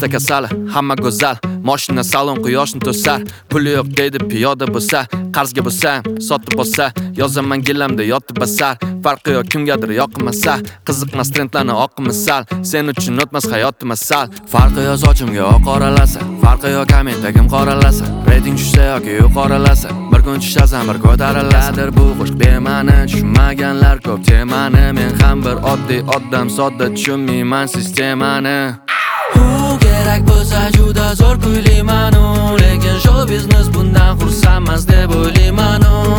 Hasta kasali, hamma go'zal. Mashina salon quyoshni to'sar. Puli yo'q deydi piyoda bo'lsa, qarzga bo'lsam, sotib bo'lsa, yozaman gilamda yotib basar. Farqi yo'q kimgadir yoqmasa, qiziqmas trendlarni oqmasal. Sen uchun o'tmas hayotim masal. Farqi yo'q sochimga oq oralasa, farqi yo'q kommentagim qoralasa. Rating tushsa yoki yuqorilasa, bir kun tushasan bir ko'tariladir bu qo'shiq bema'ni. Tushunmaganlar ko'p temani, men ham bir oddiy odam, sodda tushunmayman sistemani. Kerak bo'lsa juda zo'r kuylayman, lekin show biznes bundan xursandmas deb o'ylayman.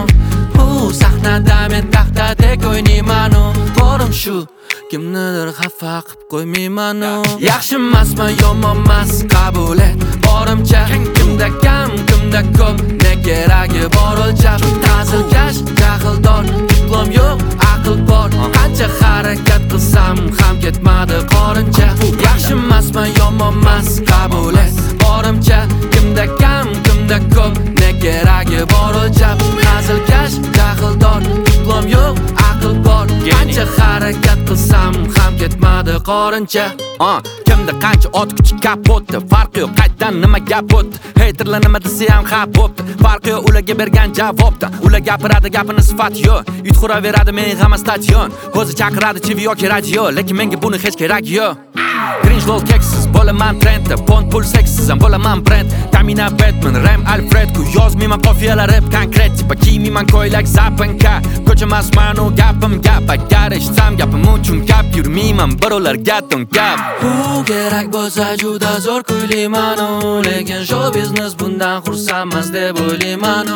Sahnada men taxtadek o'ynayman, borim shu kimnidir xafa qilib qo'ymayman. Yaxshi emasman, yomonmas, qabul et. Borimcha kimda kam, kimda ko'p, ne keragi bor o'lchab. Ta'zilkash, jahldor, diplom yo'q, aql bor. Qancha harakat qilsam ham ketmadi qorincha. Yaxshi emasman, yomonmas, qabul et. Borimcha kimda kam, kimda ko'p, ne keragi bor o'lchab. Ta'zilkash, jahldor, diplom yo'q, aql bor. Qancha harakat qilsam ham ketmadi qorincha. Kimda qancha ot kuchi kapotdi, farqi yo'q qaytdan nima gap o'tdi. Haterlar nima desa ham xap bo'pti, farqi yo'q ularga bergan javobda. Ular gapiradi, gapini sifat yo'q, yutquraveradi men hamma stadion. O'zi chaqiradi TV yoki radio, lekin menga buni hech kerak yo'q. Cringe lol keksiz, bo'laman trendda, pont pul seksiz ham bo'laman brand. Tamina Batman, Ram Alfred, ku yozmayman qofiyalar rap konkret, tipa kiymayman ko'ylak zapanka. Ko'chamasman u gapim gap, agar eshitsam gapim uchun gap yurmayman, birovlarga ton gap. Kerak bo'lsa juda zo'r kuylayman, lekin show biznes bundan xursandmas deb o'ylayman.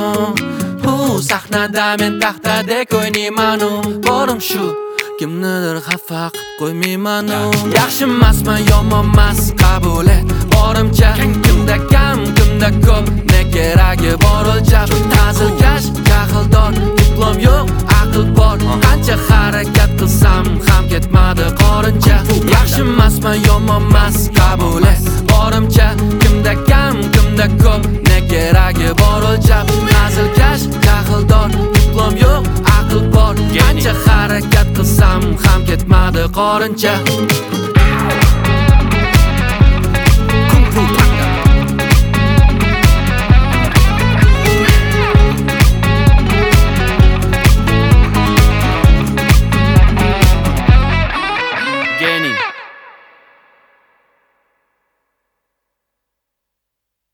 Sahnada men taxtadek o'ynayman, borim shu kimnidir xafa qilib qo'ymayman. Yaxshi emasman, yomonmas, qabul et. Borimcha kimda kam, kimda ko'p, ne keragi bor o'lchab. Ta'zilkash, jahldor, diplom yo'q, aql bor. Qancha harakat qilsam ham ketmadi qorincha. Yaxshi emasman, yomonmas, qabul et. Borimcha kimda kam, kimda ko'p, ne keragi bor o'lchab. Ta'zilkash, jahldor, diplom yo'q, aql bor. Qancha harakat qilsam ham ketmadi qorincha.